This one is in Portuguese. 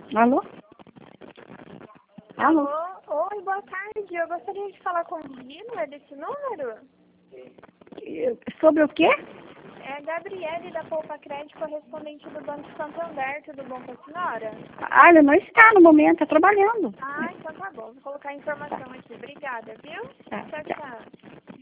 Alô? Alô? Oi, boa tarde. Eu gostaria de falar com o Guilherme, é desse número? Sobre o quê? É a Gabriele da Poupa Crédito, correspondente do Banco Santander. Tudo bom com a senhora? Ah, ele não está no momento, está trabalhando. Ah, então tá bom. Vou colocar a informação aqui. Obrigada, viu? Tá, Tchau, tchau. tchau.